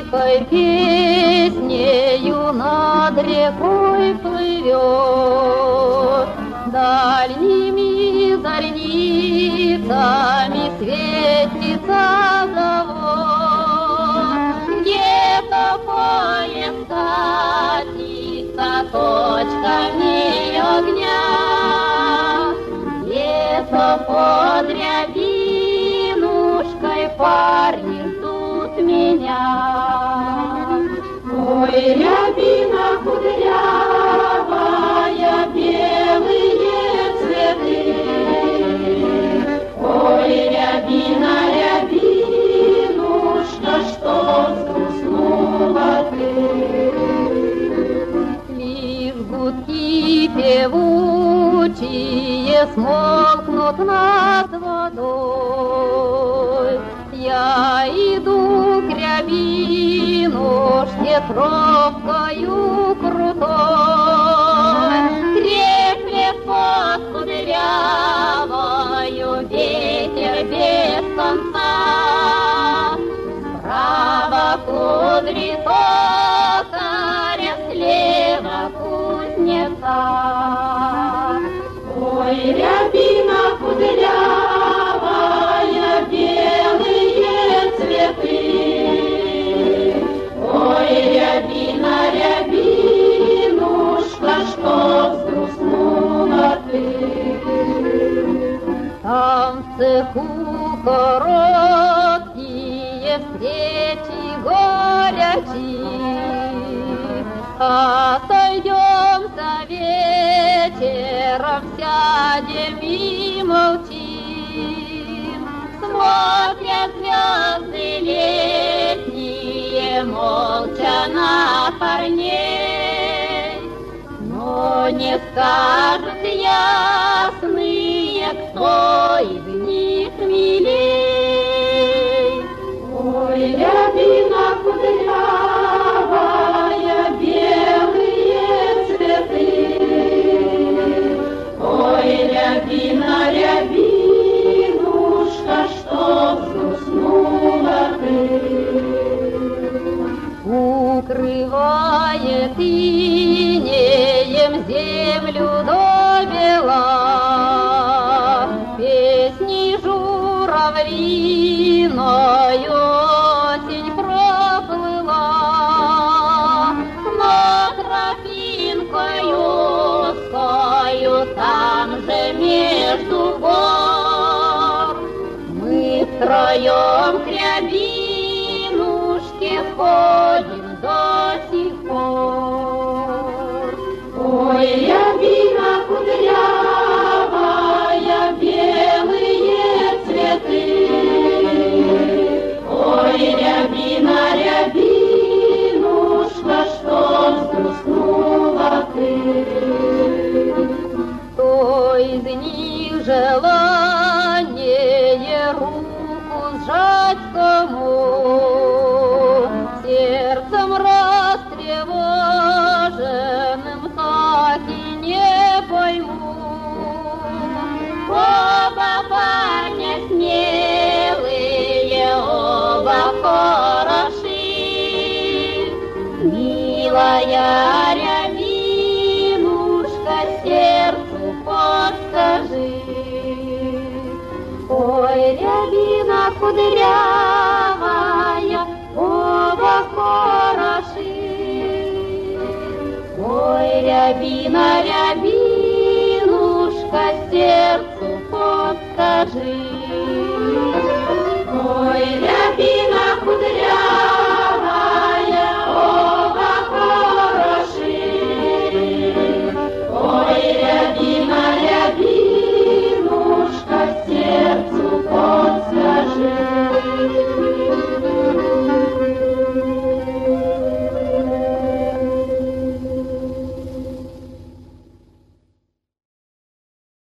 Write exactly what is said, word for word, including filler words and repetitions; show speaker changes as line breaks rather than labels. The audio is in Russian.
тихой песнею над рекой плывет, дальними зорницами светится завод. Где-то поезд катится точками огня, где-то под рябинушкой парни ждут меня. Ой, рябина кудрявая, белые цветы. Ой, рябина, рябинушка, что взгрустнула ты? Лишь гудки певучие смолкнут над водой. Я иду к рябинушке тропкою крутой, треплет под кудрявою ветер без конца. Справа кудри токаря, слева кузнеца. Ой, рябина кудрявая, белые цветы. Ой, рябина, рябинушка, что взгрустнула ты? Там в цеху короткие встречи горячие, отойдемся вечером, сядем и молчим. Смотрят звезды летние молча на парней, но не скажут ясные, кто из них милей. Ой, рябина кудрявая, белые цветы. Ой, рябина, рябинушка, что взгрустнула ты? Укрывает инеем землю до бела, песни журавлиною осень проплыла. Но тропинкою узкою там же между гор мы втроем к рябинушке ходим до сих пор. Ой, рябина кудрявая, белые цветы. Ой, рябина, рябинушка, что взгрустнула ты? Кто из них желание руку сжать кому? Сердцем растревоженным так и не пойму. Оба парня смелые, оба хороши. Милая рябинушка, сердцу подскажи. Ой, рябина кудрявая, оба хороши. Ой, рябина, рябинушка, сердцу подскажи.